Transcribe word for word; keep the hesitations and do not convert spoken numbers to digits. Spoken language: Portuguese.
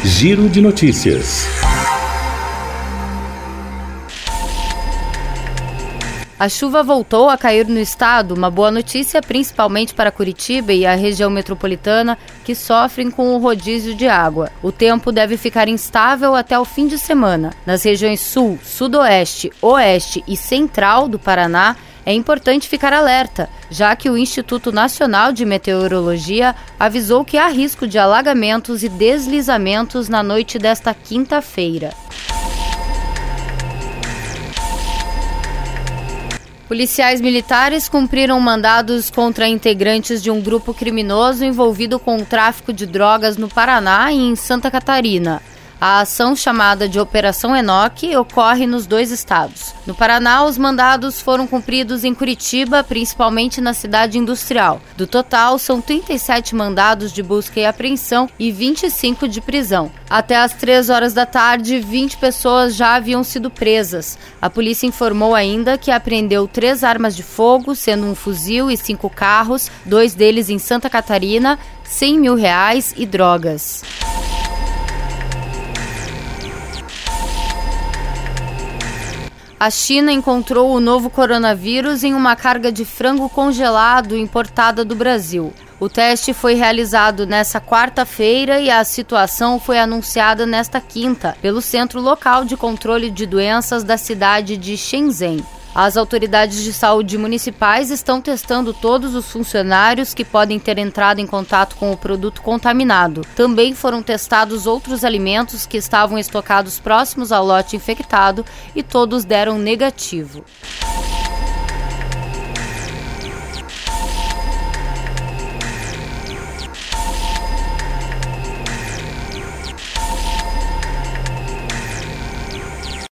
Giro de notícias. A chuva voltou a cair no estado, uma boa notícia principalmente para Curitiba e a região metropolitana, que sofrem com o rodízio de água. O tempo deve ficar instável até o fim de semana. Nas regiões sul, sudoeste, oeste e central do Paraná, é importante ficar alerta, já que o Instituto Nacional de Meteorologia avisou que há risco de alagamentos e deslizamentos na noite desta quinta-feira. Policiais militares cumpriram mandados contra integrantes de um grupo criminoso envolvido com o tráfico de drogas no Paraná e em Santa Catarina. A ação, chamada de Operação Enoque, ocorre nos dois estados. No Paraná, os mandados foram cumpridos em Curitiba, principalmente na cidade industrial. Do total, são trinta e sete mandados de busca e apreensão e vinte e cinco de prisão. Até às três horas da tarde, vinte pessoas já haviam sido presas. A polícia informou ainda que apreendeu três armas de fogo, sendo um fuzil e cinco carros, dois deles em Santa Catarina, cem mil reais e drogas. A China encontrou o novo coronavírus em uma carga de frango congelado importada do Brasil. O teste foi realizado nesta quarta-feira e a situação foi anunciada nesta quinta pelo Centro Local de Controle de Doenças da cidade de Shenzhen. As autoridades de saúde municipais estão testando todos os funcionários que podem ter entrado em contato com o produto contaminado. Também foram testados outros alimentos que estavam estocados próximos ao lote infectado e todos deram negativo.